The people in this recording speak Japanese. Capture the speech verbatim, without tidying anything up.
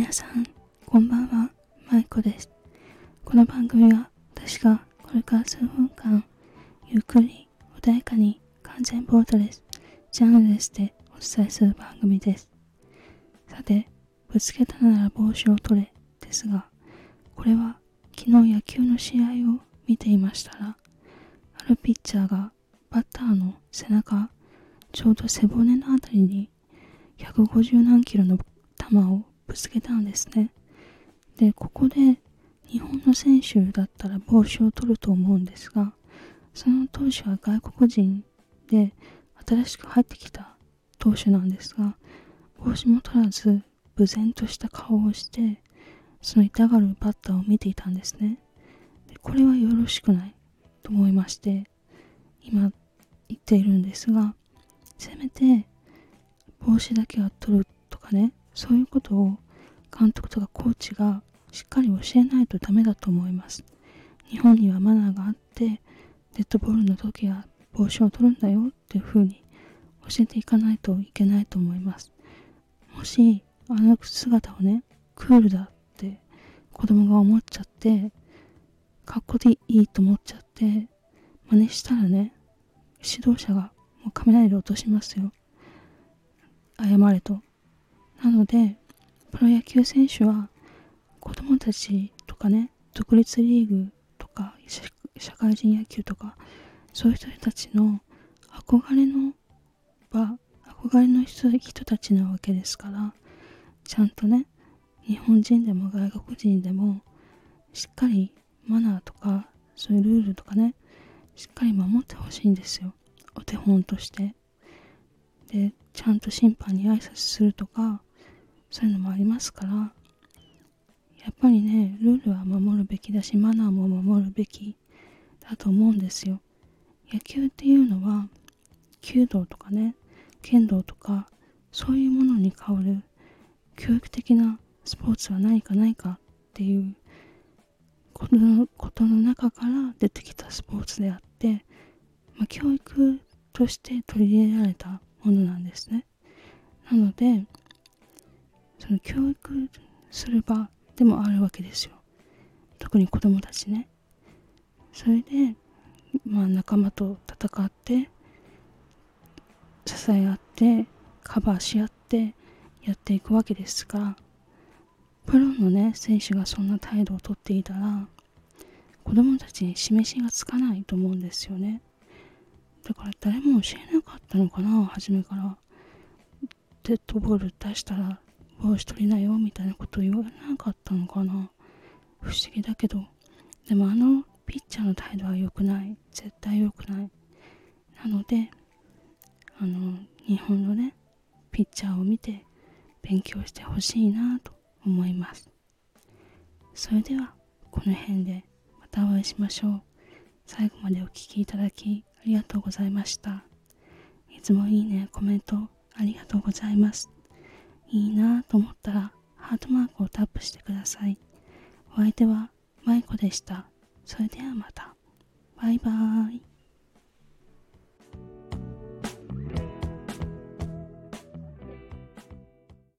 皆さん、こんばんは、まいこです。この番組は私がこれから数分間、ゆっくり穏やかに完全ボートレス、ジャンルレスでお伝えする番組です。さて、ぶつけたなら帽子を取れですが、これは昨日野球の試合を見ていましたら、あるピッチャーがバッターの背中、ちょうど背骨のあたりにひゃくごじゅう何キロの球をぶつけたんですね。で、ここで日本の選手だったら帽子を取ると思うんですが、その投手は外国人で新しく入ってきた投手なんですが、帽子も取らず無然とした顔をして、その痛がるバッターを見ていたんですね。で、これはよろしくないと思いまして、今言っているんですが、せめて帽子だけは取るとかね、そういうことを監督とかコーチがしっかり教えないとダメだと思います。日本にはマナーがあって、デッドボールの時は帽子を取るんだよっていう風に教えていかないといけないと思います。もしあの姿をね、クールだって子供が思っちゃって、かっこでいいと思っちゃって真似したらね、指導者がもう雷で落としますよ。謝れと。なのでプロ野球選手は子供たちとかね、独立リーグとか社会人野球とか、そういう人たちの憧れの場、憧れの人、人たちなわけですから、ちゃんとね、日本人でも外国人でもしっかりマナーとかそういうルールとかね、しっかり守ってほしいんですよ。お手本として。で、ちゃんと審判に挨拶するとか、そういうのもありますから、やっぱりね、ルールは守るべきだし、マナーも守るべきだと思うんですよ。野球っていうのは、弓道とかね、剣道とか、そういうものに代わる教育的なスポーツは何かないかっていうことの、ことの中から出てきたスポーツであって、まあ、教育として取り入れられたものなんですね。なので、その教育する場でもあるわけですよ。特に子供たちね。それで、まあ仲間と戦って、支え合って、カバーし合ってやっていくわけですが、プロのね、選手がそんな態度をとっていたら、子供たちに示しがつかないと思うんですよね。だから誰も教えなかったのかな、初めから。デッドボール出したら帽子取りなよみたいなことを言わなかったのかな。不思議だけど、でもあのピッチャーの態度は良くない。絶対良くない。なので、あの、日本のね、ピッチャーを見て勉強してほしいなと思います。それでは、この辺でまたお会いしましょう。最後までお聞きいただきありがとうございました。いつもいいね、コメントありがとうございます。いいなと思ったらハートマークをタップしてください。お相手はまいこでした。それではまた。バイバーイ。